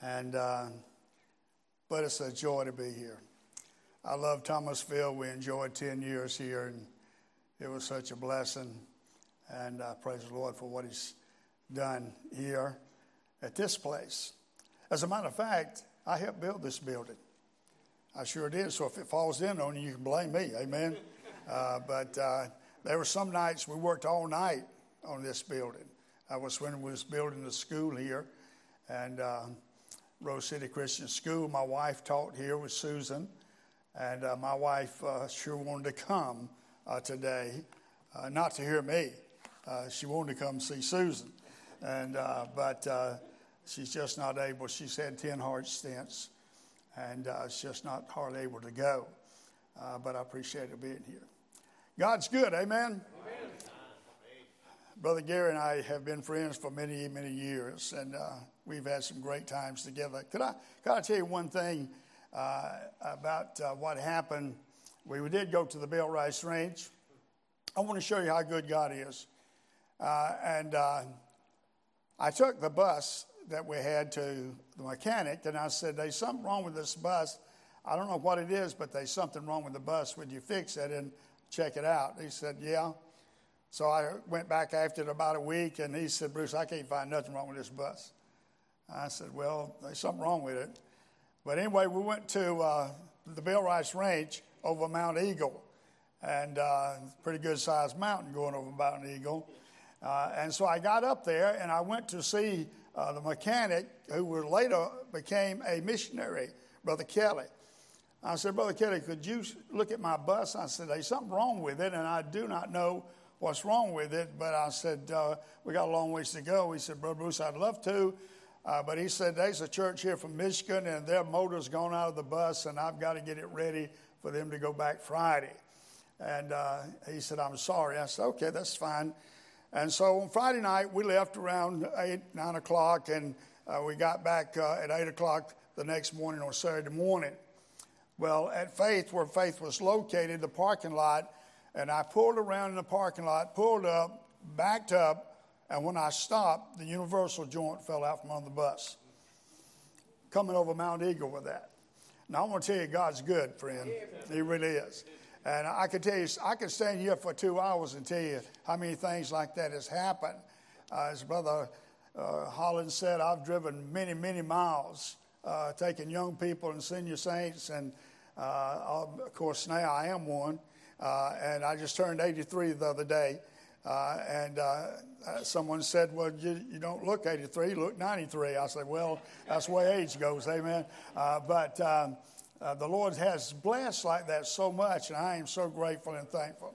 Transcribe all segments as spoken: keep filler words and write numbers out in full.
And uh, but it's a joy to be here. I love Thomasville. We enjoyed ten years here, and it was such a blessing. And I praise the Lord for what He's done here at this place. As a matter of fact, I helped build this building. I sure did. So if it falls in on you, you can blame me. Amen. Uh, but uh, there were some nights we worked all night on this building. I was when we was building the school here, and uh, Rose City Christian School. My wife taught here with Susan, and uh, my wife uh, sure wanted to come uh, today, uh, not to hear me. Uh, she wanted to come see Susan, and uh, but uh, she's just not able. She's had ten heart stents, and uh, she's just not hardly able to go. Uh, but I appreciate her being here. God's good, amen? Amen. Brother Gary and I have been friends for many, many years, and uh, we've had some great times together. Could I, could I tell you one thing uh, about uh, what happened? We did go to the Bill Rice Ranch. I want to show you how good God is. Uh, and uh, I took the bus that we had to the mechanic, and I said, there's something wrong with this bus. I don't know what it is, but there's something wrong with the bus. Would you fix it and check it out? He said, yeah. So I went back after it about a week, and he said, Bruce, I can't find nothing wrong with this bus. I said, well, there's something wrong with it. But anyway, we went to uh, the Bill Rice Ranch over Mount Eagle, and uh, pretty good-sized mountain going over Mount Eagle. Uh, and so I got up there, and I went to see uh, the mechanic, who would later became a missionary, Brother Kelly. I said, Brother Kelly, could you look at my bus? I said, there's something wrong with it, and I do not know what's wrong with it. But I said, uh, we got a long ways to go. He said, Brother Bruce, I'd love to. Uh, but he said, there's a church here from Michigan, and their motor's gone out of the bus, and I've got to get it ready for them to go back Friday. And uh, he said, I'm sorry. I said, okay, that's fine. And so on Friday night, we left around eight, nine o'clock, and uh, we got back uh, at eight o'clock the next morning on Saturday morning. Well, at Faith, where Faith was located, the parking lot, and I pulled around in the parking lot, pulled up, backed up, and when I stopped, the universal joint fell out from under the bus. Coming over Mount Eagle with that. Now, I want to tell you, God's good, friend. He really is. And I could tell you, I could stand here for two hours and tell you how many things like that has happened. Uh, as Brother uh, Holland said, I've driven many, many miles, uh, taking young people and senior saints, and uh, of course now I am one. Uh, and I just turned eighty-three the other day. Uh, and uh, someone said, well, you, you don't look eighty-three, you look ninety-three. I said, well, that's the way age goes, amen. Uh, but um, uh, the Lord has blessed like that so much, and I am so grateful and thankful.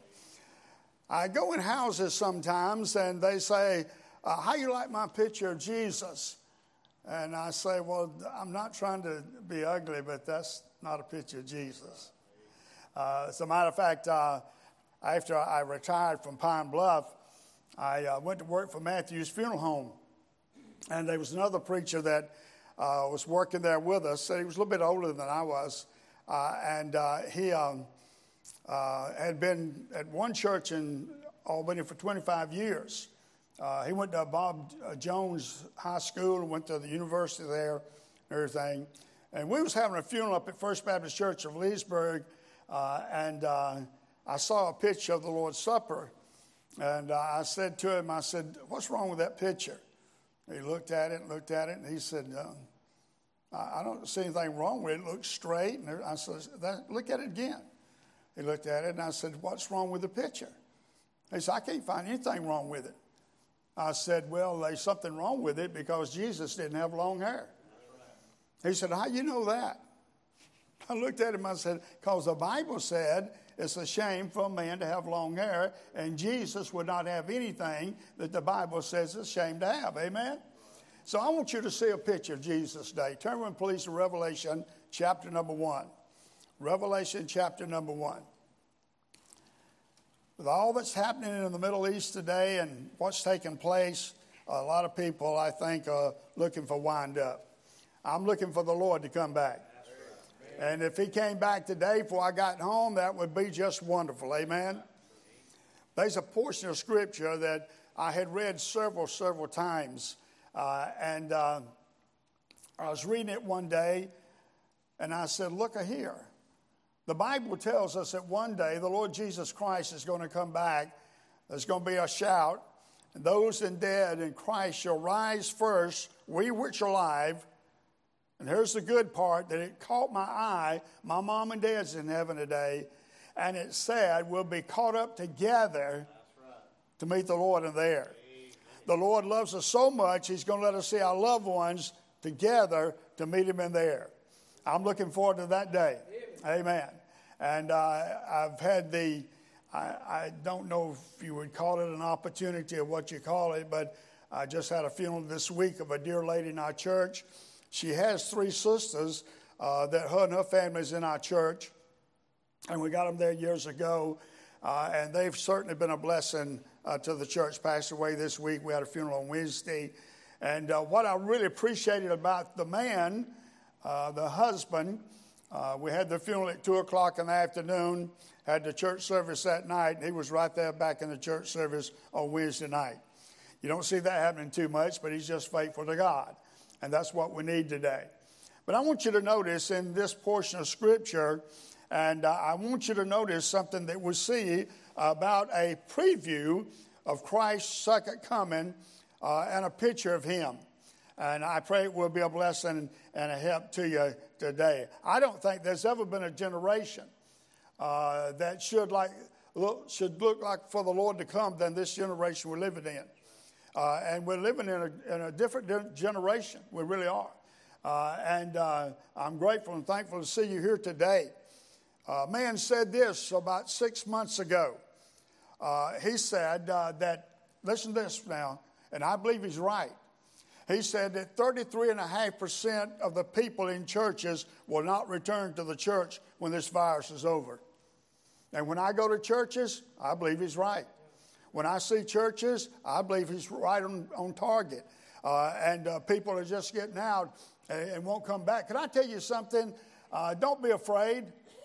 I go in houses sometimes, and they say, uh, how you like my picture of Jesus? And I say, well, I'm not trying to be ugly, but that's not a picture of Jesus. Uh, as a matter of fact, uh, after I retired from Pine Bluff, I uh, went to work for Matthew's Funeral Home. And there was another preacher that uh, was working there with us. He was a little bit older than I was. Uh, and uh, he um, uh, had been at one church in Albany for twenty-five years. Uh, he went to Bob Jones High School and went to the university there and everything. And we was having a funeral up at First Baptist Church of Leesburg. Uh, and uh, I saw a picture of the Lord's Supper, and uh, I said to him, I said, what's wrong with that picture? He looked at it and looked at it, and he said, um, I, I don't see anything wrong with it. It looks straight. And I said, that, look at it again. He looked at it, and I said, what's wrong with the picture? He said, I can't find anything wrong with it. I said, well, there's something wrong with it because Jesus didn't have long hair. He said, how do you know that? I looked at him, I said, because the Bible said it's a shame for a man to have long hair, and Jesus would not have anything that the Bible says it's a shame to have. Amen? So I want you to see a picture of Jesus today. Turn with me, please, to Revelation chapter number one. Revelation chapter number one. With all that's happening in the Middle East today and what's taking place, a lot of people, I think, are looking for wind up. I'm looking for the Lord to come back. And if he came back today before I got home, that would be just wonderful. Amen? There's a portion of Scripture that I had read several, several times. Uh, and uh, I was reading it one day, and I said, look here. The Bible tells us that one day the Lord Jesus Christ is going to come back. There's going to be a shout. And those in dead in Christ shall rise first, we which are alive. And here's the good part, that it caught my eye. My mom and dad's in heaven today. And it said we'll be caught up together to meet the Lord in there. The Lord loves us so much, he's going to let us see our loved ones together to meet him in there. I'm looking forward to that day. Amen. And uh, I've had the, I, I don't know if you would call it an opportunity or what you call it, but I just had a funeral this week of a dear lady in our church. She has three sisters uh, that her and her family's in our church. And we got them there years ago. Uh, and they've certainly been a blessing uh, to the church. Passed away this week. We had a funeral on Wednesday. And uh, what I really appreciated about the man, uh, the husband, uh, we had the funeral at two o'clock in the afternoon, had the church service that night, and he was right there back in the church service on Wednesday night. You don't see that happening too much, but he's just faithful to God. And that's what we need today. But I want you to notice in this portion of Scripture, and uh, I want you to notice something that we see about a preview of Christ's second coming uh, and a picture of him. And I pray it will be a blessing and a help to you today. I don't think there's ever been a generation uh, that should like look, should look like for the Lord to come than this generation we're living in. Uh, and we're living in a, in a different generation. We really are. Uh, and uh, I'm grateful and thankful to see you here today. A man said this about six months ago. Uh, he said uh, that, listen to this now, and I believe he's right. He said that thirty-three point five percent of the people in churches will not return to the church when this virus is over. And when I go to churches, I believe he's right. When I see churches, I believe he's right on, on target. Uh, and uh, people are just getting out and, and won't come back. Can I tell you something? Uh, don't be afraid.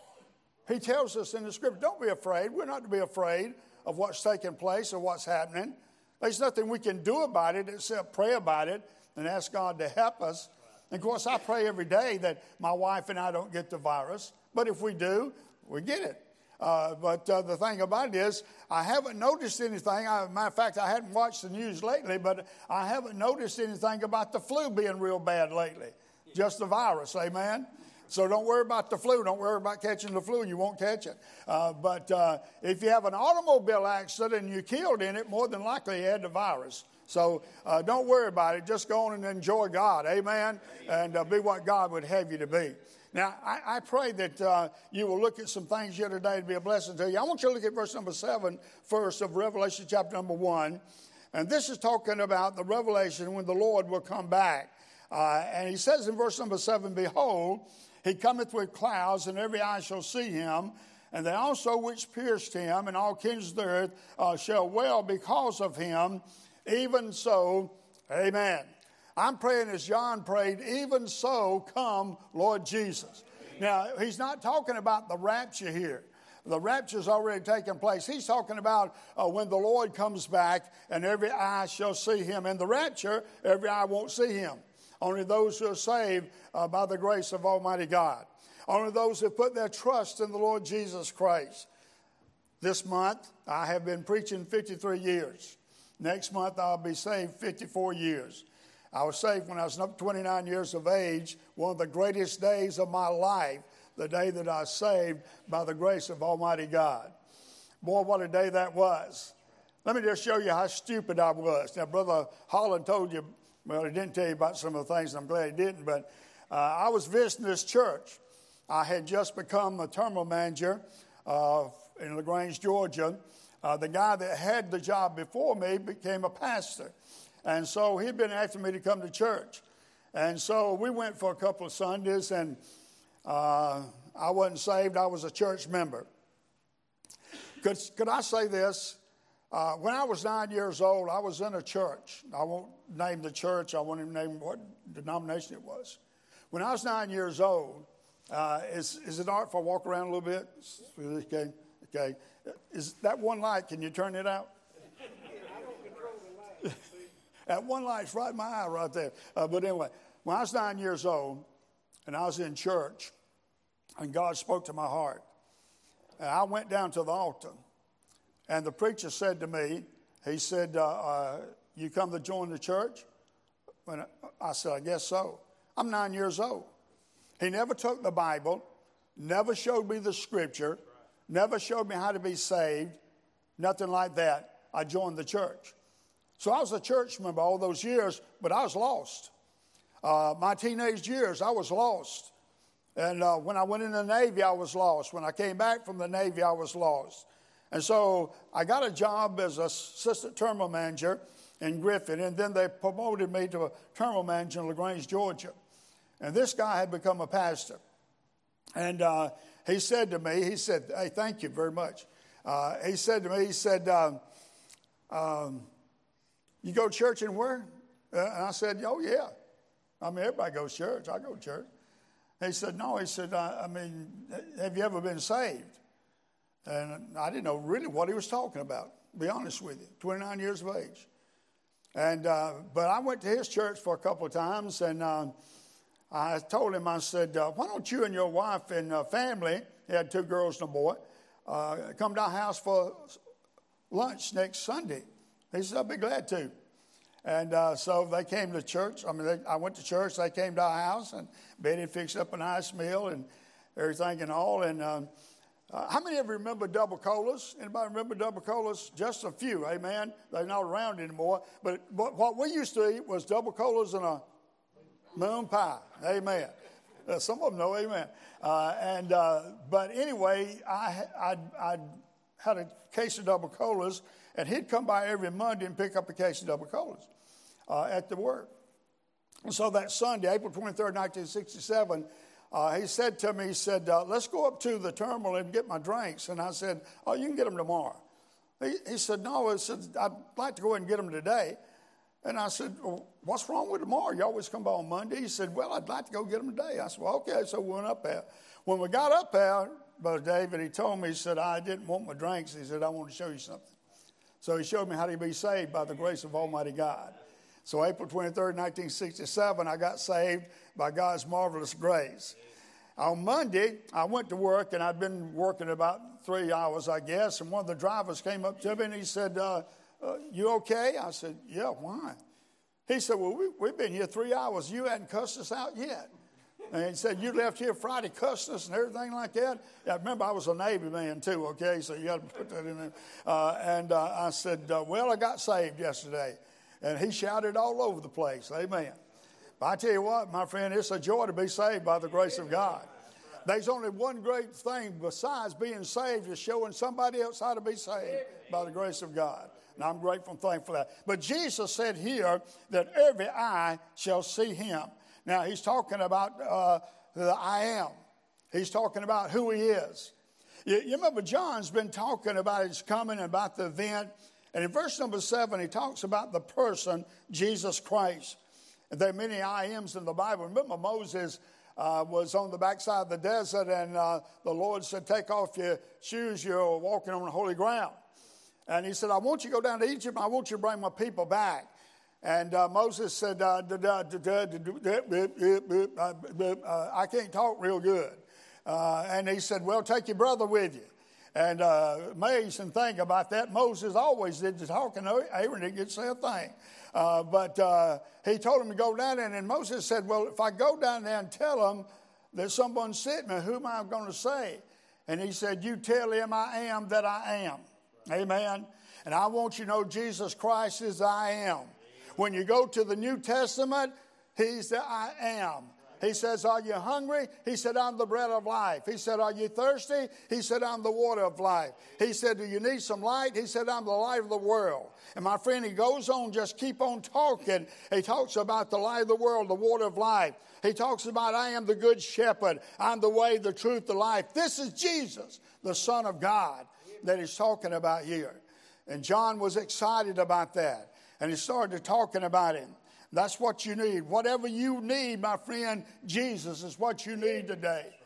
He tells us in the Scripture, don't be afraid. We're not to be afraid of what's taking place or what's happening. There's nothing we can do about it except pray about it and ask God to help us. And of course, I pray every day that my wife and I don't get the virus. But if we do, we get it. Uh, but uh, the thing about it is, I haven't noticed anything. I, matter of fact, I hadn't watched the news lately, but I haven't noticed anything about the flu being real bad lately. Just the virus, amen? So don't worry about the flu. Don't worry about catching the flu. You won't catch it. Uh, but uh, if you have an automobile accident and you're killed in it, more than likely you had the virus. So uh, don't worry about it. Just go on and enjoy God, amen? And uh, be what God would have you to be. Now, I, I pray that uh, you will look at some things here today to be a blessing to you. I want you to look at verse number seven first of Revelation chapter number one. And this is talking about the revelation when the Lord will come back. Uh, and he says in verse number seven, behold, he cometh with clouds, and every eye shall see him. And they also which pierced him, and all kings of the earth uh, shall wail because of him. Even so, amen. I'm praying as John prayed, even so come Lord Jesus. Now, he's not talking about the rapture here. The rapture's already taken place. He's talking about uh, when the Lord comes back and every eye shall see him. In the rapture, every eye won't see him. Only those who are saved uh, by the grace of Almighty God. Only those who put their trust in the Lord Jesus Christ. This month, I have been preaching fifty-three years. Next month, I'll be saved fifty-four years. I was saved when I was twenty-nine years of age, one of the greatest days of my life, the day that I was saved by the grace of Almighty God. Boy, what a day that was. Let me just show you how stupid I was. Now, Brother Holland told you, well, he didn't tell you about some of the things, and I'm glad he didn't, but uh, I was visiting this church. I had just become a terminal manager uh, in LaGrange, Georgia. Uh, the guy that had the job before me became a pastor. And so he'd been asking me to come to church. And so we went for a couple of Sundays, and uh, I wasn't saved. I was a church member. Could, could I say this? Uh, when I was nine years old, I was in a church. I won't name the church. I won't even name what denomination it was. When I was nine years old, uh, is, is it all right if I walk around a little bit? Okay. Okay. Is that one light, can you turn it out? That one light's right in my eye right there. Uh, but anyway, When I was nine years old, and I was in church, and God spoke to my heart, and I went down to the altar, and the preacher said to me, he said, uh, uh, you come to join the church? And I said, I guess so. I'm nine years old. He never took the Bible, never showed me the scripture, never showed me how to be saved, nothing like that. I joined the church. So I was a church member all those years, but I was lost. Uh, my teenage years, I was lost. And uh, when I went in the Navy, I was lost. When I came back from the Navy, I was lost. And so I got a job as assistant terminal manager in Griffin, and then they promoted me to a terminal manager in LaGrange, Georgia. And this guy had become a pastor. And uh, he said to me, he said, hey, thank you very much. Uh, he said to me, he said, uh, um, you go to church and where? Uh, and I said, oh, yeah. I mean, everybody goes to church. I go to church. He said, no. He said, I, I mean, have you ever been saved? And I didn't know really what he was talking about, to be honest with you, twenty-nine years of age. And uh, but I went to his church for a couple of times, and uh, I told him, I said, uh, why don't you and your wife and uh, family, he had two girls and a boy, uh, come to our house for lunch next Sunday? He said, I'd be glad to. And uh, so they came to church. I mean, they, I went to church. They came to our house, and Betty fixed up a nice meal and everything and all. And um, uh, how many of you remember double colas? Anybody remember double colas? Just a few, amen. They're not around anymore. But, but what we used to eat was double colas and a moon pie, amen. Uh, some of them know, amen. Uh, and uh, but anyway, I I I had a case of double colas, and he'd come by every Monday and pick up a case of double colas uh, at the work. And so that Sunday, April twenty-third, nineteen sixty-seven, uh, he said to me, he said, uh, let's go up to the terminal and get my drinks. And I said, oh, you can get them tomorrow. He, he said, no, I said, I'd like to go ahead and get them today. And I said, well, what's wrong with tomorrow? You always come by on Monday. He said, well, I'd like to go get them today. I said, well, okay. So we went up there. When we got up there, Brother David, he told me, he said, I didn't want my drinks. He said, I want to show you something. So he showed me how to be saved by the grace of Almighty God. So April twenty-third, nineteen sixty-seven, I got saved by God's marvelous grace. On Monday, I went to work, and I'd been working about three hours, I guess, and one of the drivers came up to me, and he said, uh, uh, you okay? I said, yeah, why? He said, well, we, we've been here three hours. You hadn't cussed us out yet. And he said, you left here Friday cussing us and everything like that. Yeah, remember, I was a Navy man too, okay? So you got to put that in there. Uh, and uh, I said, uh, well, I got saved yesterday. And he shouted all over the place, amen. But I tell you what, my friend, it's a joy to be saved by the grace of God. There's only one great thing besides being saved is showing somebody else how to be saved by the grace of God. And I'm grateful and thankful for that. But Jesus said here that every eye shall see him. Now, he's talking about uh, the I am. He's talking about who he is. You, you remember John's been talking about his coming and about the event. And in verse number seven, he talks about the person, Jesus Christ. And there are many I ams in the Bible. Remember, Moses uh, was on the backside of the desert, and uh, the Lord said, take off your shoes, you're walking on holy ground. And he said, I want you to go down to Egypt, and I want you to bring my people back. And uh, Moses said, uh, I can't talk real good. Uh, and he said, well, take your brother with you. And uh, amazing thing about that, Moses always did the talking. Aaron didn't get to say a thing. Uh, but uh, he told him to go down there. And Moses said, well, if I go down there and tell them that someone's sitting there, who am I going to say? And he said, you tell him I am that I am. Amen. And I want you to know Jesus Christ is I am. When you go to the New Testament, he's the I am. He says, are you hungry? He said, I'm the bread of life. He said, are you thirsty? He said, I'm the water of life. He said, do you need some light? He said, I'm the light of the world. And my friend, he goes on, just keep on talking. He talks about the light of the world, the water of life. He talks about, I am the good shepherd. I'm the way, the truth, the life. This is Jesus, the Son of God, that he's talking about here. And John was excited about that. And he started talking about him. That's what you need. Whatever you need, my friend, Jesus is what you need today.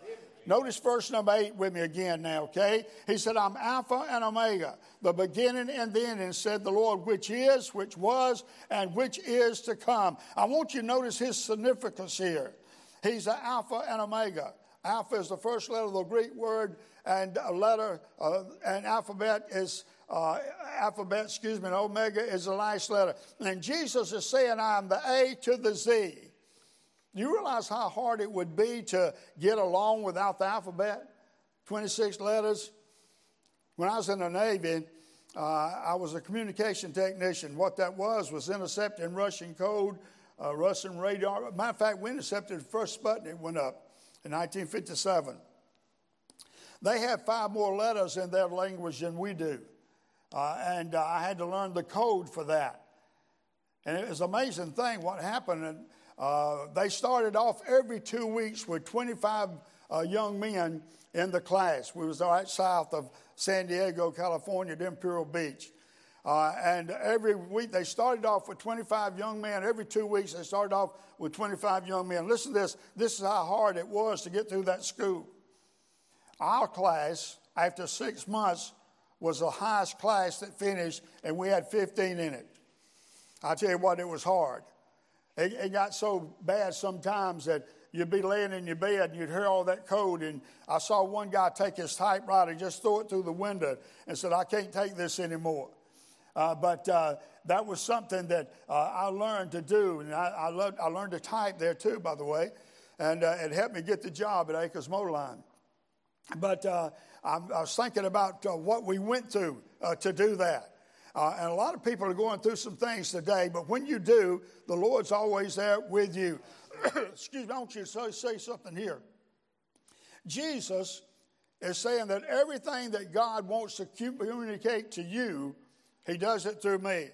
Notice verse number eight with me again now, okay? He said, I'm Alpha and Omega, the beginning and the ending, said the Lord, which is, which was, and which is to come. I want you to notice his significance here. He's the Alpha and Omega. Alpha is the first letter of the Greek word, and a letter, uh, and alphabet is, uh, alphabet, excuse me, and Omega is the last letter. And Jesus is saying, I'm the A to the Z. Do you realize how hard it would be to get along without the alphabet? twenty-six letters. When I was in the Navy, uh, I was a communication technician. What that was was intercepting Russian code, uh, Russian radar. Matter of fact, we intercepted the first Sputnik went up in nineteen fifty-seven. They have five more letters in their language than we do. Uh, and uh, I had to learn the code for that. And it was an amazing thing what happened. And, Uh, they started off every two weeks with twenty-five uh, young men in the class. We was right south of San Diego, California, at Imperial Beach. Uh, and every week they started off with twenty-five young men. Every two weeks they started off with twenty-five young men. Listen to this. This is how hard it was to get through that school. Our class, after six months, was the highest class that finished, and we had fifteen in it. I tell you what, it was hard. It, it got so bad sometimes that you'd be laying in your bed and you'd hear all that code. And I saw one guy take his typewriter and just throw it through the window and said, I can't take this anymore. Uh, but uh, that was something that uh, I learned to do. And I, I, loved, I learned to type there too, by the way. And uh, it helped me get the job at Acres Motor Line. But uh, I, I was thinking about uh, what we went through uh, to do that. Uh, and a lot of people are going through some things today, but when you do, the Lord's always there with you. Excuse me, I want you to say, say something here. Jesus is saying that everything that God wants to communicate to you, he does it through me.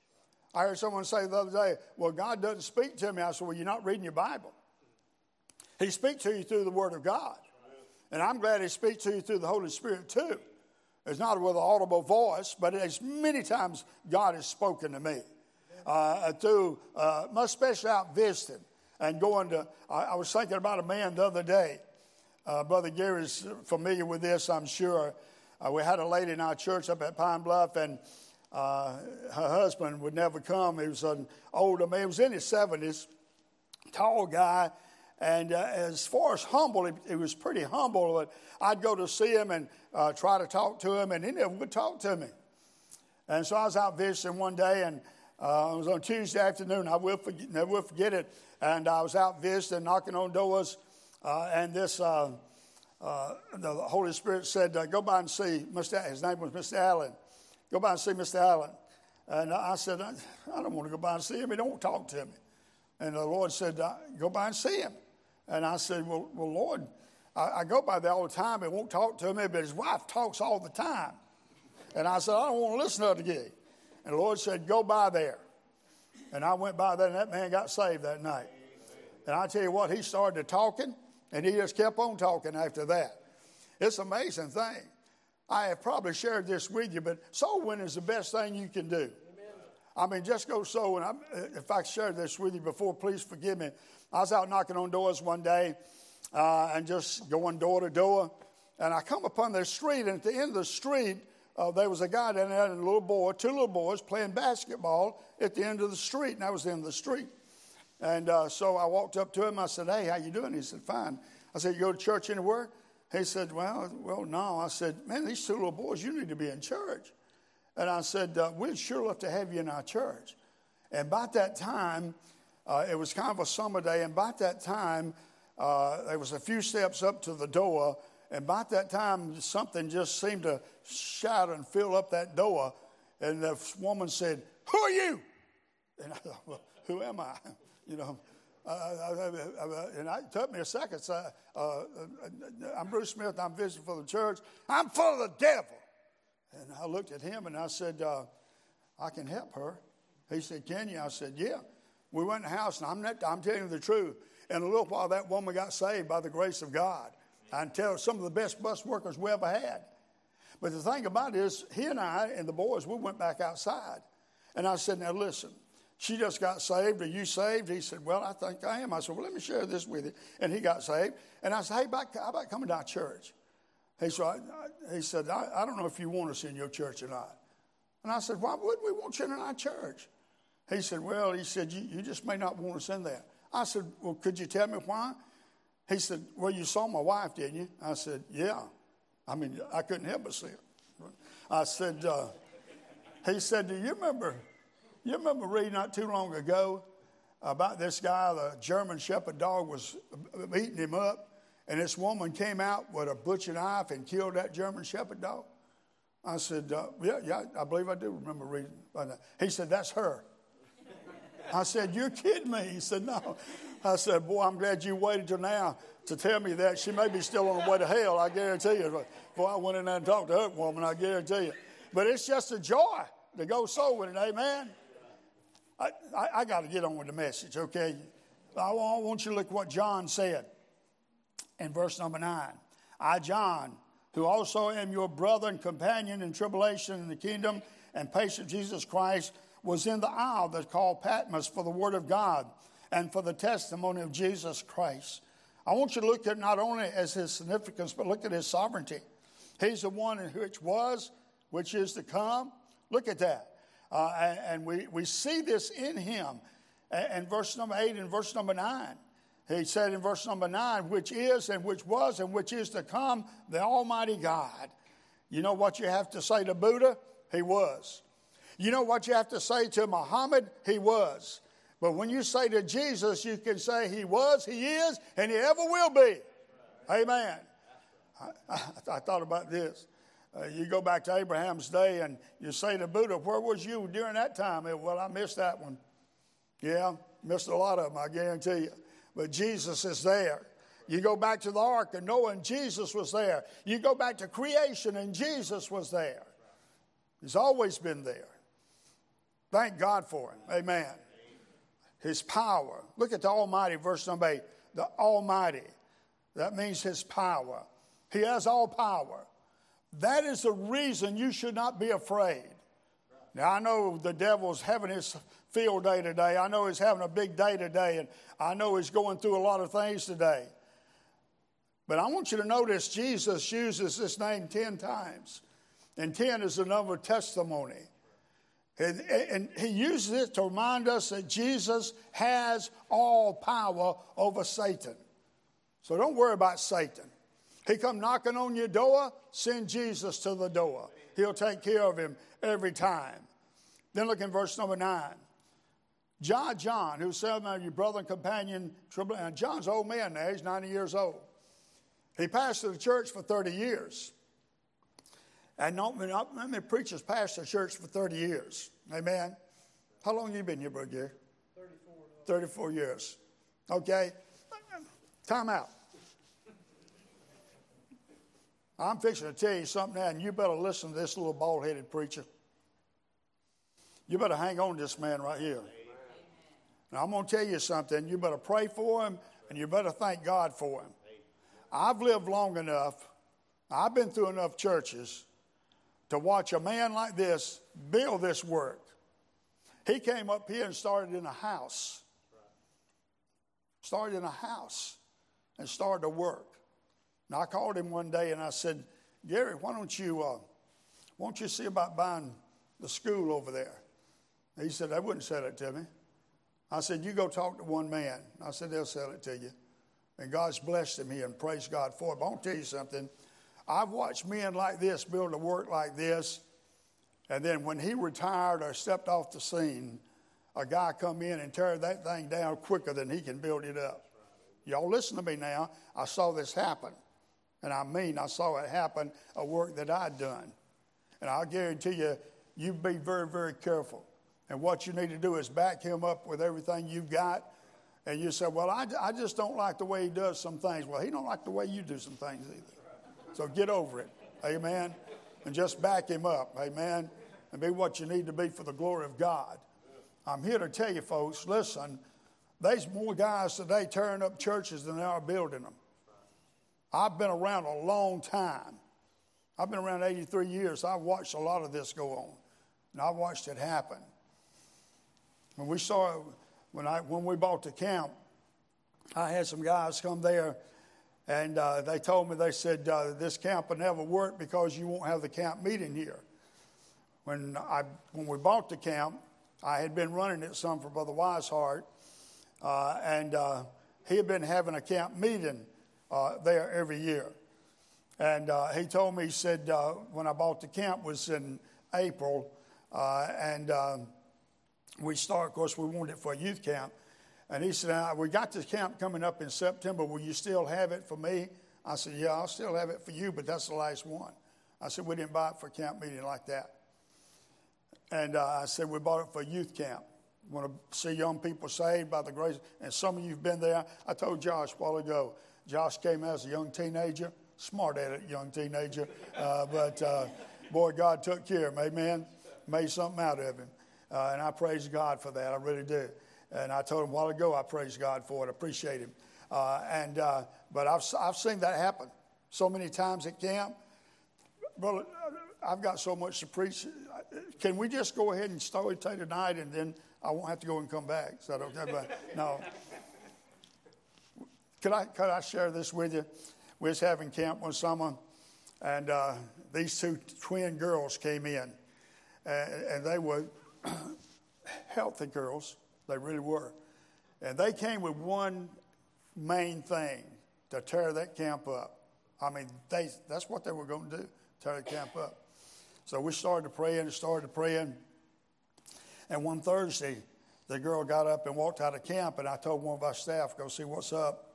I heard someone say the other day, well, God doesn't speak to me. I said, well, you're not reading your Bible. He speaks to you through the Word of God. And I'm glad he speaks to you through the Holy Spirit too. It's not with an audible voice, but as many times God has spoken to me uh, through, uh, especially out visiting and going to, I, I was thinking about a man the other day. Uh, Brother Gary's familiar with this, I'm sure. Uh, we had a lady in our church up at Pine Bluff, and uh, her husband would never come. He was an older man. He was in his seventies, tall guy. And uh, as far as humble, he, he was pretty humble. But I'd go to see him and uh, try to talk to him, and he never would talk to me. And so I was out visiting one day, and uh, it was on Tuesday afternoon. I will forget, never will forget it. And I was out visiting, knocking on doors, uh, and this uh, uh, the Holy Spirit said, uh, "Go by and see Mister His name was Mister Allen. Go by and see Mister Allen." And I said, "I, I don't want to go by and see him. He don't talk to me." And the Lord said, uh, "Go by and see him." And I said, well, well Lord, I, I go by there all the time. He won't talk to me, but his wife talks all the time. And I said, I don't want to listen to her again. And the Lord said, go by there. And I went by there, and that man got saved that night. And I tell you what, he started talking, and he just kept on talking after that. It's an amazing thing. I have probably shared this with you, but soul winning is the best thing you can do. I mean, just go soul. And I'm, if I shared this with you before, please forgive me. I was out knocking on doors one day uh, and just going door to door. And I come upon the street, and at the end of the street, uh, there was a guy down there and a little boy, two little boys playing basketball at the end of the street. And that was the end of the street. And uh, so I walked up to him. I said, hey, how you doing? He said, fine. I said, you go to church anywhere? He said, well, well, no. I said, man, these two little boys, you need to be in church. And I said, uh, we'd sure love to have you in our church. And by that time, uh, it was kind of a summer day, and by that time, uh, there was a few steps up to the door, and by that time, something just seemed to shout and fill up that door, and the woman said, who are you? And I thought, well, who am I? You know, uh, I, I, I, and it took me a second. So, uh, I'm Bruce Smith, I'm visiting for the church. I'm full of the devil. And I looked at him and I said, uh, I can help her. He said, can you? I said, yeah. We went in the house, and I'm, not, I'm telling you the truth. In a little while, that woman got saved by the grace of God. I can tell some of the best bus workers we ever had. But the thing about it is, he and I and the boys, we went back outside. And I said, now listen, she just got saved. Are you saved? He said, well, I think I am. I said, well, let me share this with you. And he got saved. And I said, hey, back, how about coming to our church? He said, I, he said I, I don't know if you want us in your church or not. And I said, why would we want you in our church? He said, well, he said, you, you just may not want us in there. I said, well, could you tell me why? He said, well, you saw my wife, didn't you? I said, yeah. I mean, I couldn't help but see her. I said, uh, he said, do you remember, you remember reading not too long ago about this guy, the German Shepherd dog was beating him up, and this woman came out with a butcher knife and killed that German Shepherd dog? I said, uh, yeah, yeah, I believe I do remember reading about that. He said, that's her. I said, you're kidding me. He said, no. I said, boy, I'm glad you waited till now to tell me that. She may be still on the way to hell, I guarantee you. Boy, I went in there and talked to that woman, I guarantee you. But it's just a joy to go soul with it, amen? I, I, I got to get on with the message, okay? I want you to look at what John said in verse number nine. I, John, who also am your brother and companion in tribulation in the kingdom and patience of Jesus Christ, was in the isle that's called Patmos for the word of God and for the testimony of Jesus Christ. I want you to look at not only as his significance, but look at his sovereignty. He's the one in which was, which is to come. Look at that. Uh, and and we, we see this in him. And, and verse number eight and verse number nine. He said in verse number nine, which is and which was and which is to come, the Almighty God. You know what you have to say to Buddha? He was. You know what you have to say to Muhammad? He was. But when you say to Jesus, you can say he was, he is, and he ever will be. Amen. I, I, I thought about this. Uh, you go back to Abraham's day and you say to Buddha, where was you during that time? Well, I missed that one. Yeah, missed a lot of them, I guarantee you. But Jesus is there. You go back to the ark and Noah and Jesus was there. You go back to creation and Jesus was there. He's always been there. Thank God for him. Amen. His power. Look at the Almighty, verse number eight. The Almighty. That means his power. He has all power. That is the reason you should not be afraid. Now, I know the devil's having his field day today. I know he's having a big day today, and I know he's going through a lot of things today. But I want you to notice Jesus uses this name ten times. And ten is the number of testimony. And, and he uses it to remind us that Jesus has all power over Satan. So don't worry about Satan. He come knocking on your door, send Jesus to the door. He'll take care of him every time. Then look in verse number nine. John, John, who said, your brother and companion, and John's an old man now, he's ninety years old. He pastored the church for thirty years. And not many, not many preachers pastor a church for thirty years. Amen. How long have you been here, Brother Gary? thirty-four. thirty-four years. Okay. Time out. I'm fixing to tell you something now, and you better listen to this little bald-headed preacher. You better hang on to this man right here. Now, I'm going to tell you something. You better pray for him, and you better thank God for him. I've lived long enough. I've been through enough churches to watch a man like this build this work. He came up here and started in a house. Started in a house and started to work. Now, I called him one day and I said, Gary, why don't you, uh, why don't you see about buying the school over there? He said, they wouldn't sell it to me. I said, you go talk to one man. I said, they'll sell it to you. And God's blessed him here, and praise God for it. But I want to tell you something. I've watched men like this build a work like this, and then when he retired or stepped off the scene, a guy come in and tear that thing down quicker than he can build it up. Y'all listen to me now. I saw this happen. And I mean, I saw it happen, a work that I'd done. And I'll guarantee you, you be very, very careful. And what you need to do is back him up with everything you've got. And you say, well, I, I just don't like the way he does some things. Well, he don't like the way you do some things either. So get over it. Amen. And just back him up. Amen. And be what you need to be for the glory of God. I'm here to tell you, folks, listen, there's more guys today tearing up churches than there are building them. I've been around a long time. I've been around eighty-three years. I've watched a lot of this go on. And I've watched it happen. when we started, when I when we bought the camp, I had some guys come there, and uh, they told me, they said, uh, this camp will never work because you won't have the camp meeting here. When I when we bought the camp, I had been running it some for Brother Weishart, uh, and uh, he had been having a camp meeting uh, there every year. And uh, he told me, he said, uh, when I bought the camp was in April, uh, and uh, we started, of course, we wanted it for a youth camp. And he said, uh, we got this camp coming up in September. Will you still have it for me? I said, yeah, I'll still have it for you, but that's the last one. I said, we didn't buy it for a camp meeting like that. And uh, I said, we bought it for youth camp. Want to see young people saved by the grace. And some of you have been there. I told Josh a while ago, Josh came as a young teenager, smart at it, young teenager. Uh, but, uh, boy, God took care of him, amen. Made something out of him. Uh, and I praise God for that. I really do. And I told him a while ago, I praise God for it. I appreciate him. Uh, and uh, But I've, I've seen that happen so many times at camp. Brother, I've got so much to preach. Can we just go ahead and start it tonight, and then I won't have to go and come back? Is that okay? But no. Could I, could I share this with you? We was having camp one summer, and uh, these two twin girls came in, and, and they were healthy girls. They really were. And they came with one main thing, to tear that camp up. I mean, they that's what they were going to do, tear the camp up. So we started praying and started praying. And one Thursday, the girl got up and walked out of camp, and I told one of our staff, go see what's up.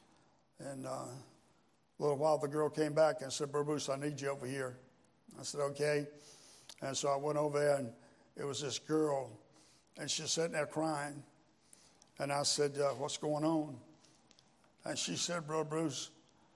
And uh, a little while, the girl came back and said, Brother Bruce, I need you over here. I said, okay. And so I went over there, and it was this girl, and she's sitting there crying. And I said, uh, what's going on? And she said, Brother Bruce,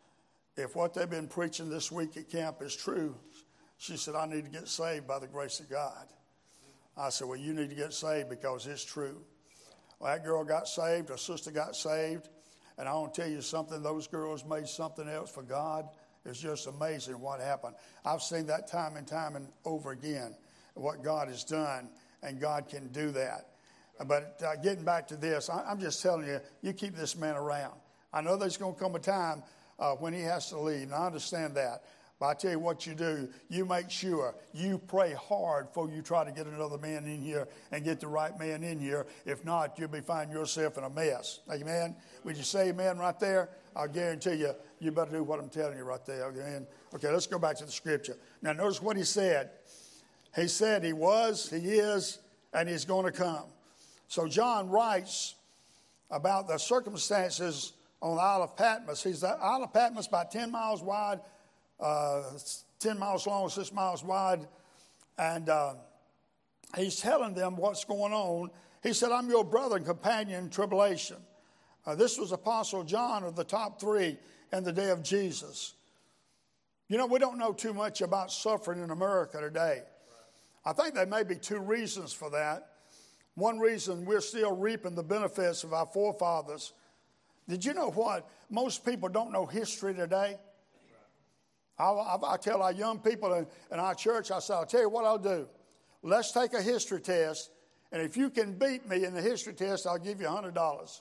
if what they've been preaching this week at camp is true, she said, I need to get saved by the grace of God. I said, well, you need to get saved because it's true. Well, that girl got saved, her sister got saved, and I want to tell you something, those girls made something else for God. It's just amazing what happened. I've seen that time and time and over again, what God has done, and God can do that. But uh, getting back to this, I, I'm just telling you, you keep this man around. I know there's going to come a time uh, when he has to leave, and I understand that. But I tell you what you do, you make sure you pray hard before you try to get another man in here and get the right man in here. If not, you'll be finding yourself in a mess. Amen? Would you say amen right there? I'll guarantee you, you better do what I'm telling you right there. Amen? Okay, let's go back to the scripture. Now, notice what he said. He said he was, he is, and he's going to come. So John writes about the circumstances on the Isle of Patmos. He's the Isle of Patmos, about ten miles wide, uh, ten miles long, six miles wide. And uh, he's telling them what's going on. He said, I'm your brother and companion in tribulation. Uh, this was Apostle John of the top three in the day of Jesus. You know, we don't know too much about suffering in America today. I think there may be two reasons for that. One reason, we're still reaping the benefits of our forefathers. Did you know what? Most people don't know history today. I, I, I tell our young people in, in our church, I say, I'll tell you what I'll do. Let's take a history test, and if you can beat me in the history test, I'll give you one hundred dollars.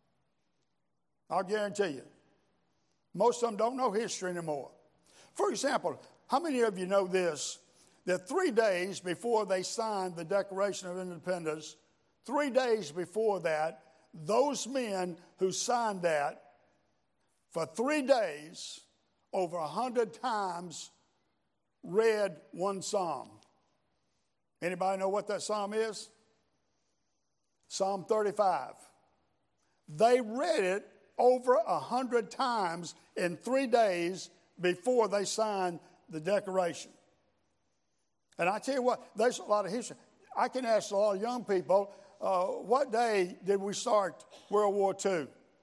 I'll guarantee you. Most of them don't know history anymore. For example, how many of you know this? That three days before they signed the Declaration of Independence, three days before that, those men who signed that, for three days, over a hundred times, read one psalm. Anybody know what that psalm is? Psalm thirty-five. They read it over a hundred times in three days before they signed the Declaration. And I tell you what, there's a lot of history. I can ask a lot of young people, uh, what day did we start World War Two?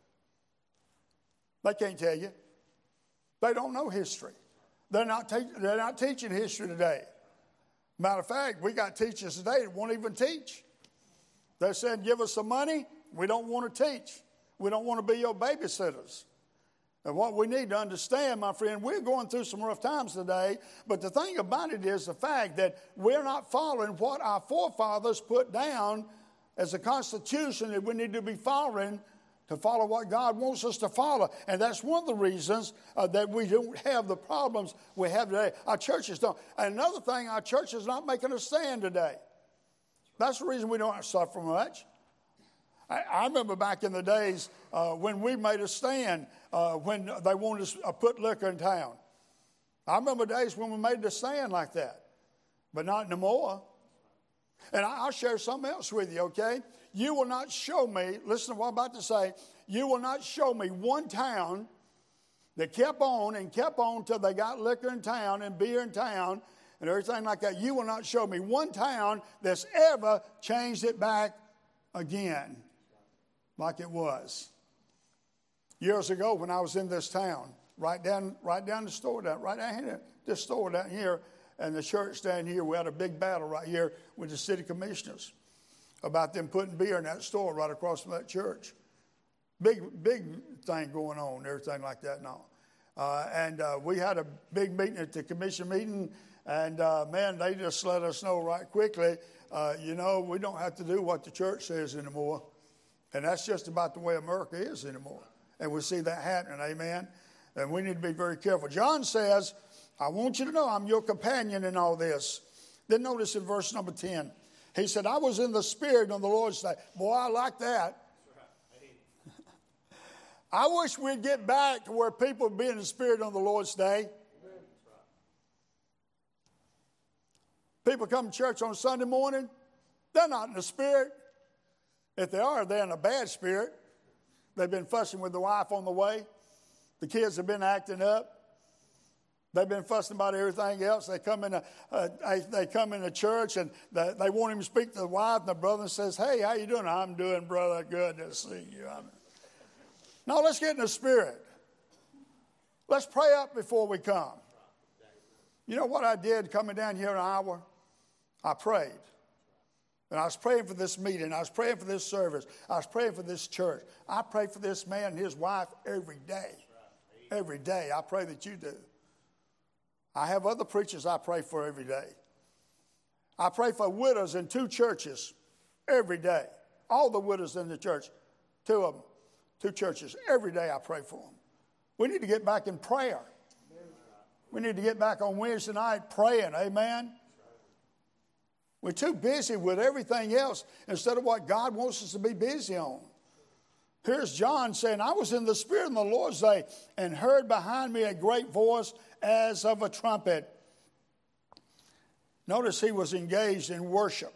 They can't tell you. They don't know history. They're not, te- they're not teaching history today. Matter of fact, we got teachers today that won't even teach. They're saying, give us some money. We don't want to teach. We don't want to be your babysitters. And what we need to understand, my friend, we're going through some rough times today, but the thing about it is the fact that we're not following what our forefathers put down as a constitution that we need to be following to follow what God wants us to follow. And that's one of the reasons uh, that we don't have the problems we have today. Our churches don't. And another thing, our church is not making a stand today. That's the reason we don't suffer much. I, I remember back in the days uh, when we made a stand uh, when they wanted to put liquor in town. I remember days when we made the stand like that, but not anymore. And I'll share something else with you, okay? You will not show me, listen to what I'm about to say, you will not show me one town that kept on and kept on till they got liquor in town and beer in town and everything like that. You will not show me one town that's ever changed it back again like it was. Years ago when I was in this town, right down, right down the store, down, right down here, this store down here, and the church down here, we had a big battle right here with the city commissioners about them putting beer in that store right across from that church. Big, big thing going on, and everything like that and all. Uh, and uh, we had a big meeting at the commission meeting, and uh, man, they just let us know right quickly, uh, you know, we don't have to do what the church says anymore. And that's just about the way America is anymore. And we see that happening, amen? And we need to be very careful. John says, I want you to know I'm your companion in all this. Then notice in verse number ten, he said, I was in the Spirit on the Lord's day. Boy, I like that. I wish we'd get back to where people would be in the Spirit on the Lord's day. People come to church on Sunday morning, they're not in the Spirit. If they are, they're in a bad spirit. They've been fussing with the wife on the way. The kids have been acting up. They've been fussing about everything else. They come in a, uh, they come into church and they, they want him to speak to the wife, and the brother says, hey, how you doing? I'm doing, brother, good to see you. I'm... No, let's get in the Spirit. Let's pray up before we come. You know what I did coming down here in Iowa? I prayed. And I was praying for this meeting. I was praying for this service. I was praying for this church. I pray for this man and his wife every day. Every day. I pray that you do. I have other preachers I pray for every day. I pray for widows in two churches every day. All the widows in the church, two of them, two churches. Every day I pray for them. We need to get back in prayer. We need to get back on Wednesday night praying, amen? We're too busy with everything else instead of what God wants us to be busy on. Here's John saying, I was in the Spirit on the Lord's day and heard behind me a great voice as of a trumpet. Notice he was engaged in worship.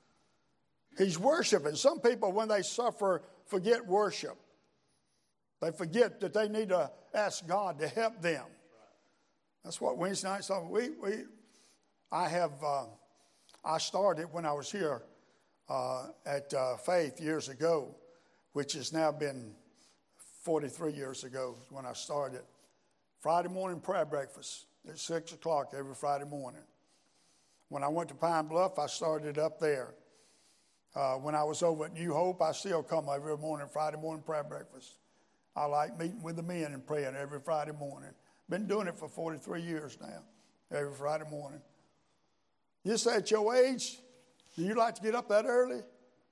He's worshiping. Some people, when they suffer, forget worship. They forget that they need to ask God to help them. That's what Wednesday nights are. We, we, I have... Uh, I started when I was here uh, at uh, Faith years ago, which has now been forty-three years ago when I started. Friday morning prayer breakfast at six o'clock every Friday morning. When I went to Pine Bluff, I started up there. Uh, when I was over at New Hope, I still come every morning, Friday morning prayer breakfast. I like meeting with the men and praying every Friday morning. Been doing it for forty-three years now, every Friday morning. You say at your age, do you like to get up that early?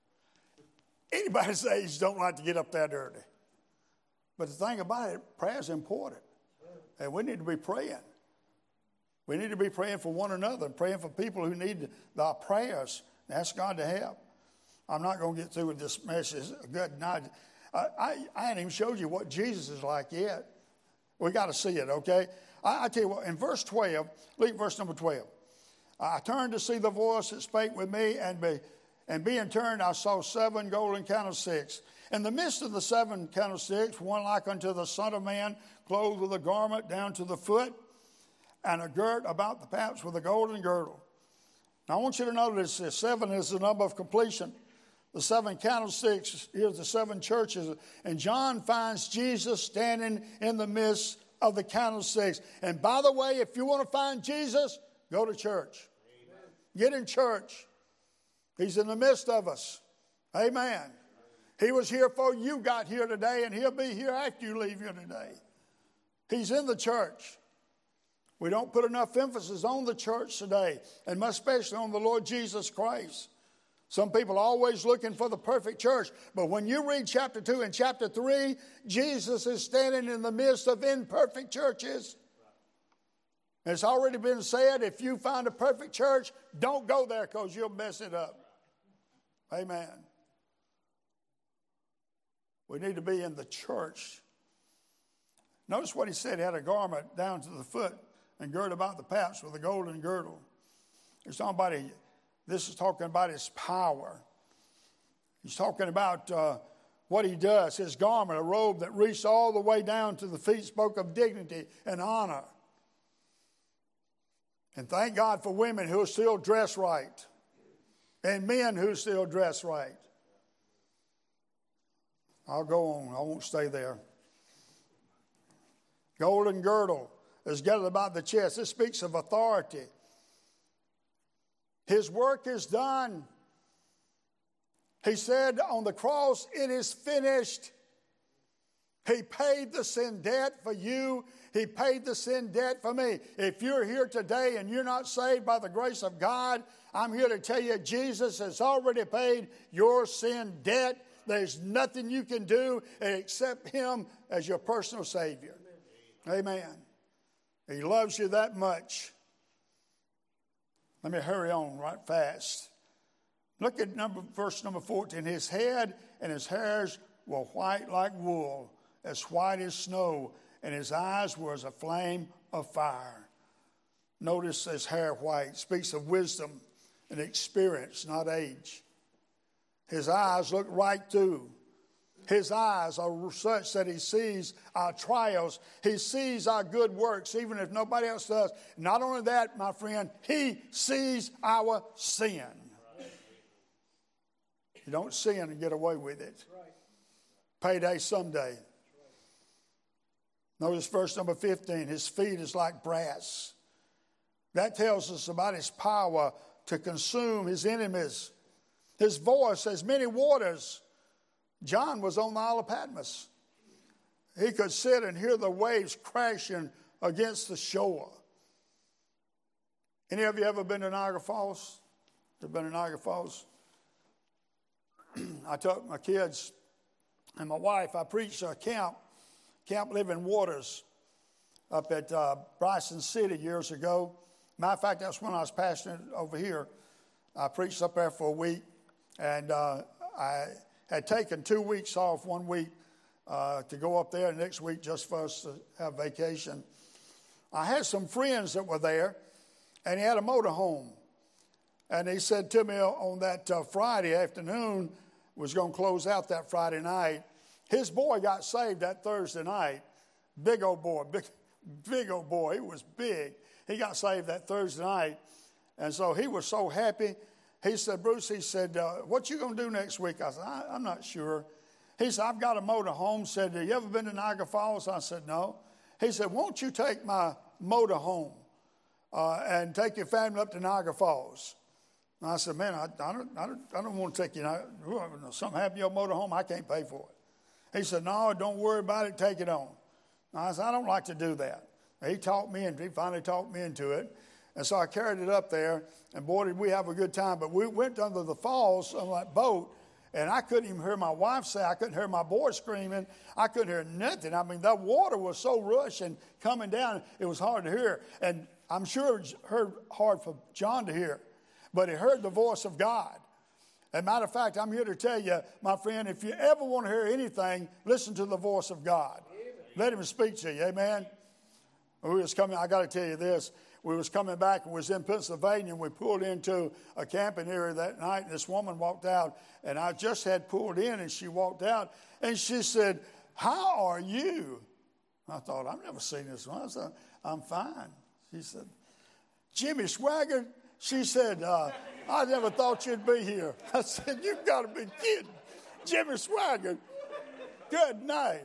Anybody's age don't like to get up that early. But the thing about it, prayer is important. And we need to be praying. We need to be praying for one another and praying for people who need our prayers. Ask God to help. I'm not going to get through with this message. Good night. I, I, I hadn't even showed you what Jesus is like yet. We got to see it, okay? I, I tell you what, in verse twelve, look at verse number twelve. I turned to see the voice that spake with me, and, be, and being turned, I saw seven golden candlesticks. In the midst of the seven candlesticks, one like unto the Son of Man, clothed with a garment down to the foot, and a girt about the paps with a golden girdle. Now I want you to notice this. Seven is the number of completion. The seven candlesticks, here's the seven churches. And John finds Jesus standing in the midst of the candlesticks. And by the way, if you want to find Jesus, go to church. Amen. Get in church. He's in the midst of us. Amen. He was here before you got here today, and he'll be here after you leave here today. He's in the church. We don't put enough emphasis on the church today, and especially on the Lord Jesus Christ. Some people are always looking for the perfect church. But when you read chapter two and chapter three, Jesus is standing in the midst of imperfect churches. It's already been said, if you find a perfect church, don't go there because you'll mess it up. Amen. We need to be in the church. Notice what he said. He had a garment down to the foot and girded about the paps with a golden girdle. It's talking about, a, this is talking about his power. He's talking about uh, what he does. His garment, a robe that reached all the way down to the feet, spoke of dignity and honor. And thank God for women who still dress right. And men who still dress right. I'll go on. I won't stay there. Golden girdle is gathered about the chest. This speaks of authority. His work is done. He said on the cross, it is finished. He paid the sin debt for you. He paid the sin debt for me. If you're here today and you're not saved by the grace of God, I'm here to tell you Jesus has already paid your sin debt. There's nothing you can do except him as your personal Savior. Amen. He loves you that much. Let me hurry on right fast. Look at number, verse number fourteen. His head and his hairs were white like wool, as white as snow, and his eyes were as a flame of fire. Notice his hair white. Speaks of wisdom and experience, not age. His eyes look right through. His eyes are such that he sees our trials. He sees our good works, even if nobody else does. Not only that, my friend, he sees our sin. You don't sin and get away with it. Payday someday. Notice verse number fifteen. His feet is like brass. That tells us about his power to consume his enemies. His voice as many waters. John was on the Isle of Patmos. He could sit and hear the waves crashing against the shore. Any of you ever been to Niagara Falls? Ever been to Niagara Falls? I took my kids and my wife. I preached a camp, Camp Living Waters, up at uh, Bryson City years ago. Matter of fact, that's when I was pastoring over here. I preached up there for a week, and uh, I had taken two weeks off, one week uh, to go up there, and next week just for us to have vacation. I had some friends that were there, and he had a motorhome. And he said to me on that uh, Friday afternoon, was going to close out that Friday night, his boy got saved that Thursday night. Big old boy, big, big old boy. He was big. He got saved that Thursday night. And so he was so happy. He said, Bruce, he said, uh, what you going to do next week? I said, I, I'm not sure. He said, I've got a motor home. Said, have you ever been to Niagara Falls? I said, no. He said, won't you take my motor home uh, and take your family up to Niagara Falls? And I said, man, I, I, don't, I, don't, I don't want to take you. If something happened to your motor home, I can't pay for it. He said, no, don't worry about it. Take it on. And I said, I don't like to do that. And he talked me into, he finally talked me into it. And so I carried it up there, and boy, did we have a good time. But we went under the falls on that boat, and I couldn't even hear my wife say. I couldn't hear my boy screaming. I couldn't hear nothing. I mean, that water was so rushing coming down, it was hard to hear. And I'm sure it was hard for John to hear, but he heard the voice of God. As a matter of fact, I'm here to tell you, my friend, if you ever want to hear anything, listen to the voice of God. Amen. Let him speak to you. Amen. We was coming. I got to tell you this. We was coming back and was in Pennsylvania, and we pulled into a camping area that night, and this woman walked out, and I just had pulled in, and she walked out, and she said, how are you? I thought, I've never seen this one. I said, I'm fine. She said, Jimmy Swaggart? She said, uh, I never thought you'd be here. I said, you've got to be kidding. Jimmy Swaggart, good night.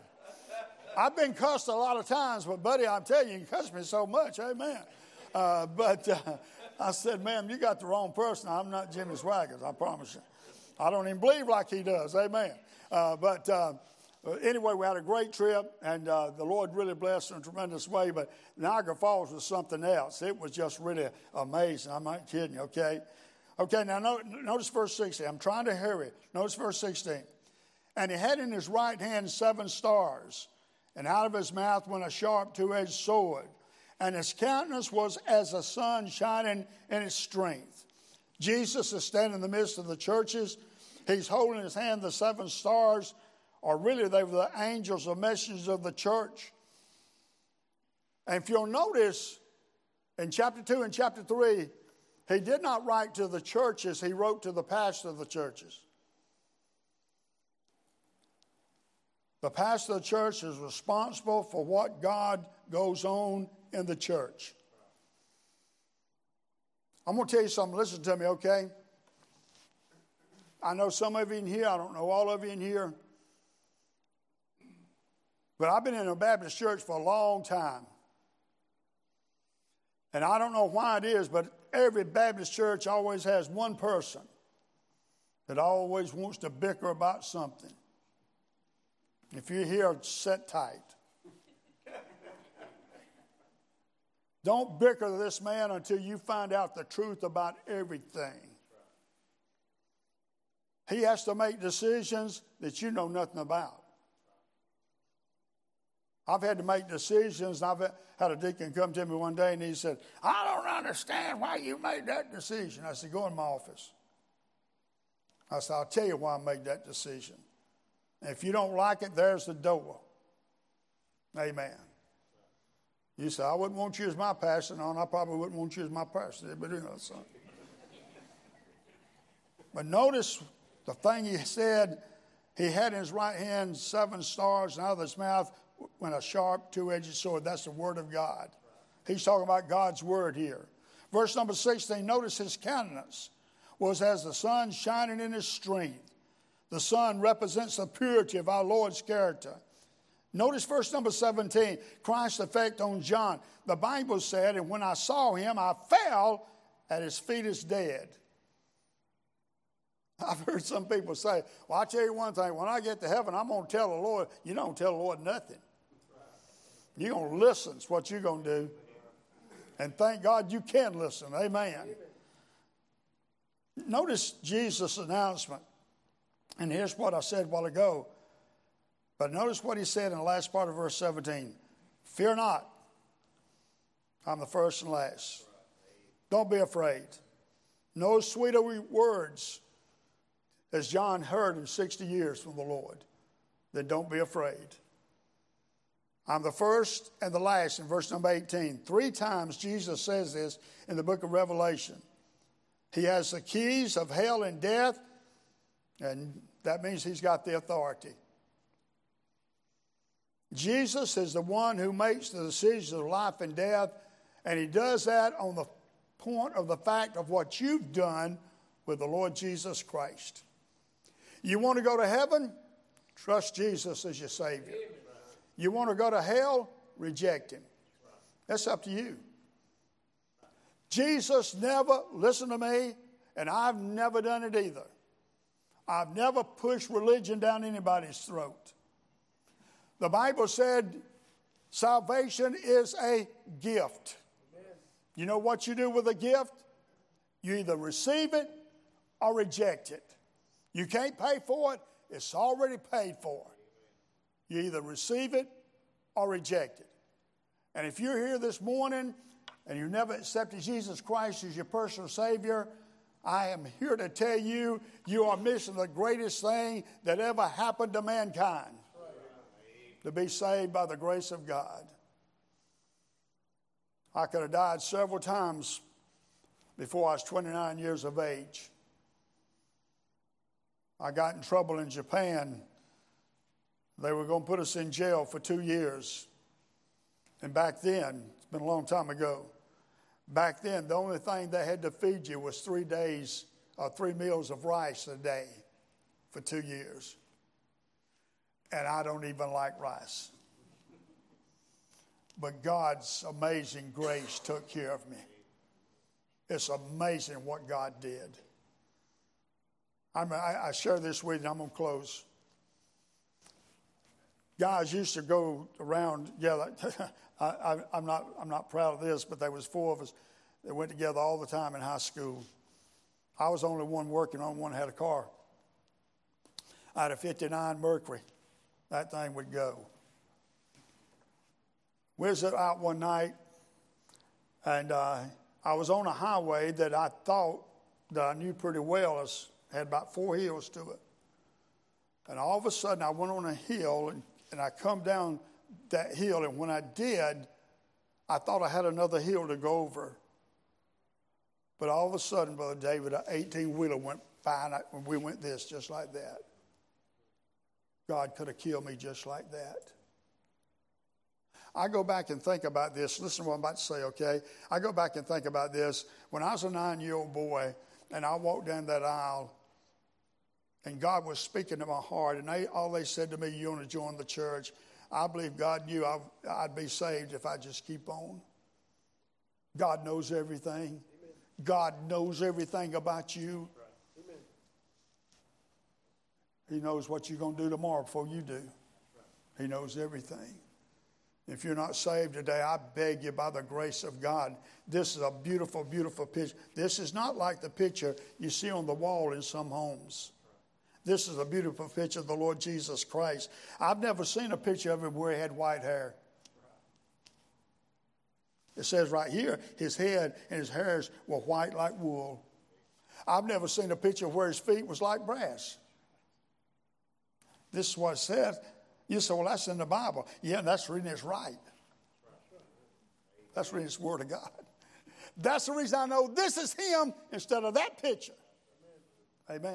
I've been cussed a lot of times, but, buddy, I'm telling you, you cuss me so much, amen. Uh, but uh, I said, ma'am, you got the wrong person. I'm not Jimmy Swaggart, I promise you. I don't even believe like he does, amen. Uh, but uh, anyway, we had a great trip, and uh, the Lord really blessed in a tremendous way. But Niagara Falls was something else. It was just really amazing. I'm not kidding you, okay? Okay, now notice verse sixteen. I'm trying to hurry. Notice verse sixteen. And he had in his right hand seven stars, and out of his mouth went a sharp two-edged sword, and his countenance was as the sun shining in its strength. Jesus is standing in the midst of the churches. He's holding in his hand the seven stars, or really they were the angels or messengers of the church. And if you'll notice, in chapter two and chapter three, he did not write to the churches, he wrote to the pastor of the churches. The pastor of the church is responsible for what God goes on in the church. I'm going to tell you something. Listen to me, okay? I know some of you in here. I don't know all of you in here. But I've been in a Baptist church for a long time. And I don't know why it is, but every Baptist church always has one person that always wants to bicker about something. If you're here, sit tight. Don't bicker to this man until you find out the truth about everything. He has to make decisions that you know nothing about. I've had to make decisions. I've had a deacon come to me one day and he said, I don't understand why you made that decision. I said, go in my office. I said, I'll tell you why I made that decision. If you don't like it, there's the door. Amen. You say, I wouldn't want you as my pastor. No, and I probably wouldn't want you as my pastor. But you know something. But notice the thing he said, he had in his right hand seven stars, and out of his mouth went a sharp two-edged sword. That's the word of God. He's talking about God's word here. Verse number sixteen, notice his countenance was as the sun shining in his strength. The sun represents the purity of our Lord's character. Notice verse number seventeen, Christ's effect on John. The Bible said, and when I saw him, I fell at his feet as dead. I've heard some people say, well, I'll tell you one thing. When I get to heaven, I'm going to tell the Lord. You don't tell the Lord nothing. You're going to listen. It's what you're going to do. And thank God you can listen. Amen. Notice Jesus' announcement. And here's what I said a while ago. But notice what he said in the last part of verse seventeen. Fear not. I'm the first and last. Don't be afraid. No sweeter words as John heard in sixty years from the Lord than don't be afraid. I'm the first and the last in verse number eighteen. Three times Jesus says this in the book of Revelation. He has the keys of hell and death, and that means he's got the authority. Jesus is the one who makes the decisions of life and death, and he does that on the point of the fact of what you've done with the Lord Jesus Christ. You want to go to heaven? Trust Jesus as your Savior. You want to go to hell? Reject him. That's up to you. Jesus never, listen to me, and I've never done it either. I've never pushed religion down anybody's throat. The Bible said salvation is a gift. Amen. You know what you do with a gift? You either receive it or reject it. You can't pay for it. It's already paid for. You either receive it or reject it. And if you're here this morning and you've never accepted Jesus Christ as your personal Savior, I am here to tell you, you are missing the greatest thing that ever happened to mankind. To be saved by the grace of God. I could have died several times before I was twenty-nine years of age. I got in trouble in Japan. They were going to put us in jail for two years. And back then, it's been a long time ago, back then the only thing they had to feed you was three days or three meals of rice a day for two years. And I don't even like rice. But God's amazing grace took care of me. It's amazing what God did. I mean, I, I share this with you, and I'm going to close. Guys used to go around, yeah, I, I, I'm not, I'm not proud of this, but there was four of us that went together all the time in high school. I was the only one working on one had a car. I had a fifty-nine Mercury. That thing would go. We was out one night, and uh, I was on a highway that I thought that I knew pretty well. It had about four hills to it. And all of a sudden, I went on a hill, and, and I come down that hill, and when I did, I thought I had another hill to go over. But all of a sudden, Brother David, an eighteen-wheeler went by, and, I, and we went this, just like that. God could have killed me just like that. I go back and think about this. Listen to what I'm about to say, okay? I go back and think about this. When I was a nine-year-old boy, and I walked down that aisle, and God was speaking to my heart, and they, all they said to me, you want to join the church? I believe God knew I, I'd be saved if I just keep on. God knows everything. Amen. God knows everything about you. Right. Amen. He knows what you're going to do tomorrow before you do. Right. He knows everything. If you're not saved today, I beg you by the grace of God, this is a beautiful, beautiful picture. This is not like the picture you see on the wall in some homes. This is a beautiful picture of the Lord Jesus Christ. I've never seen a picture of him where he had white hair. It says right here, his head and his hairs were white like wool. I've never seen a picture where his feet was like brass. This is what it says. You say, well, that's in the Bible. Yeah, that's reading it's right. That's reading it's the Word of God. That's the reason I know this is him instead of that picture. Amen.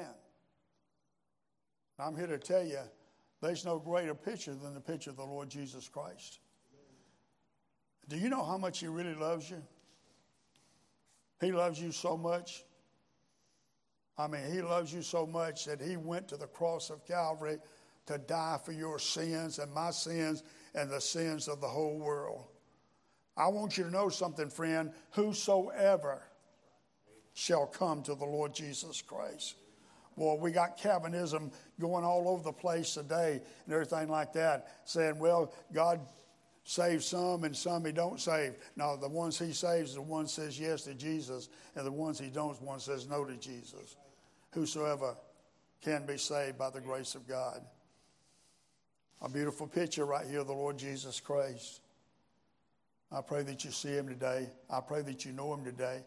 I'm here to tell you, there's no greater picture than the picture of the Lord Jesus Christ. Do you know how much he really loves you? He loves you so much. I mean, he loves you so much that he went to the cross of Calvary to die for your sins and my sins and the sins of the whole world. I want you to know something, friend. Whosoever shall come to the Lord Jesus Christ. Boy, we got Calvinism going all over the place today and everything like that, saying, well, God saves some and some he don't save. No, the ones he saves, the one says yes to Jesus, and the ones he don't, one says no to Jesus. Whosoever can be saved by the grace of God. A beautiful picture right here of the Lord Jesus Christ. I pray that you see him today. I pray that you know him today.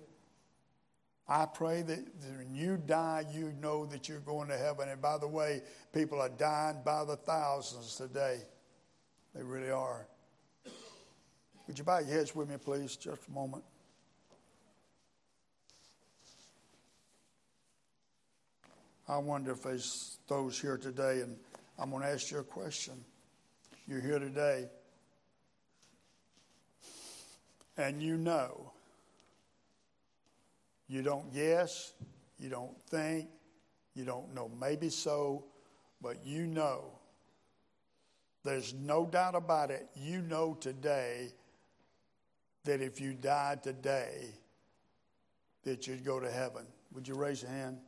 I pray that when you die, you know that you're going to heaven. And by the way, people are dying by the thousands today. They really are. Would you bow your heads with me, please, just a moment? I wonder if there's those here today, and I'm going to ask you a question. You're here today, and you know. You don't guess, you don't think, you don't know maybe so, but you know. There's no doubt about it. You know today that if you died today, that you'd go to heaven. Would you raise your hand?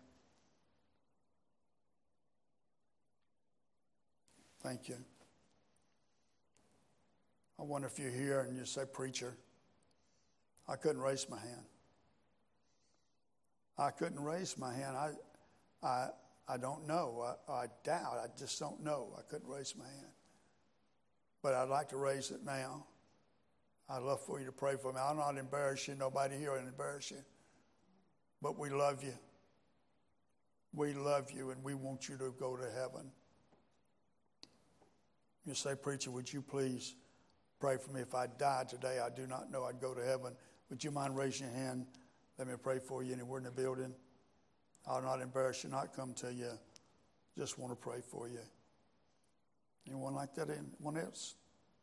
Thank you. I wonder if you're here and you say, preacher, I couldn't raise my hand. I couldn't raise my hand. I, I, I don't know. I, I doubt. I just don't know. I couldn't raise my hand. But I'd like to raise it now. I'd love for you to pray for me. I'll not embarrass you. Nobody here will embarrass you. But we love you. We love you, and we want you to go to heaven. You say, preacher, would you please pray for me? If I died today, I do not know I'd go to heaven. Would you mind raising your hand? Let me pray for you anywhere in the building. I'll not embarrass you, not come to you. Just want to pray for you. Anyone like that? Anyone else?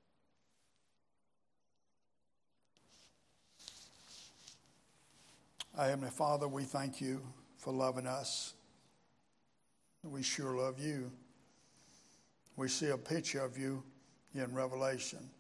Our Heavenly Father, we thank you for loving us. We sure love you. We see a picture of you in Revelation.